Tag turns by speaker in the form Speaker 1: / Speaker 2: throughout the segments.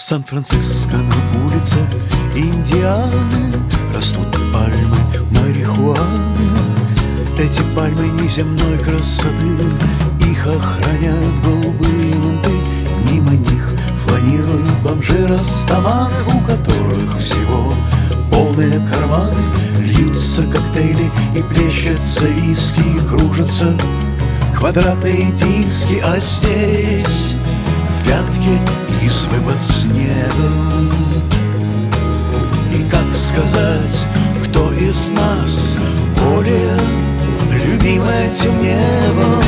Speaker 1: Сан-Франциско на улице Индианы растут пальмы марихуаны. Эти пальмы неземной красоты, их охраняют голубые манты. Мимо них фланируют бомжи-растаманы, у которых всего полные карманы. Льются коктейли и плещется виски, и кружатся квадратные диски. А здесь вятки избы под снегом. И как сказать, кто из нас более любим этим небом?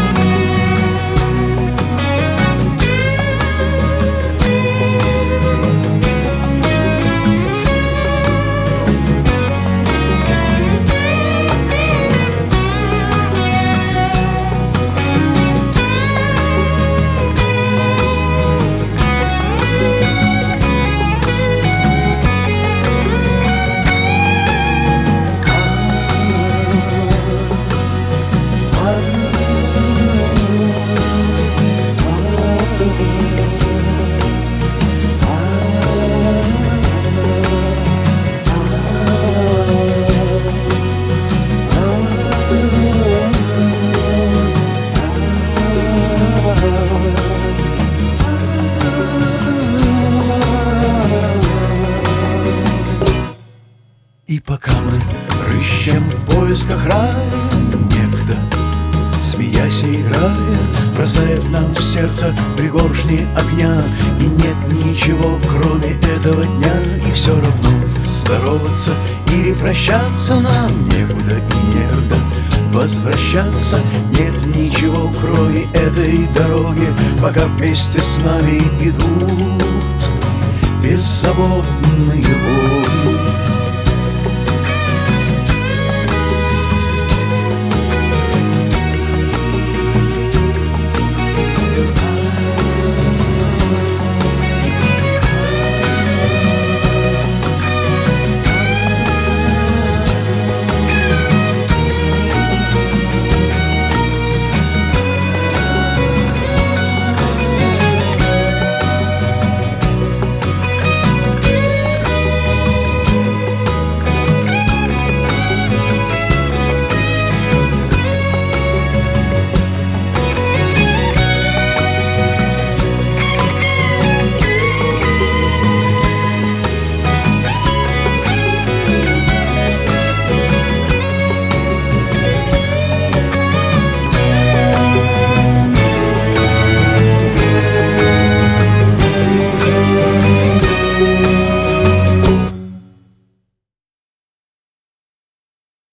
Speaker 1: И пока мы рыщем в поисках рая, некто, смеясь и играя, бросает нам в сердце пригоршни огня. И нет ничего, кроме этого дня. И все равно здороваться или прощаться нам некуда и некогда возвращаться. Нет ничего, кроме этой дороги, пока вместе с нами идут беззаботные боги.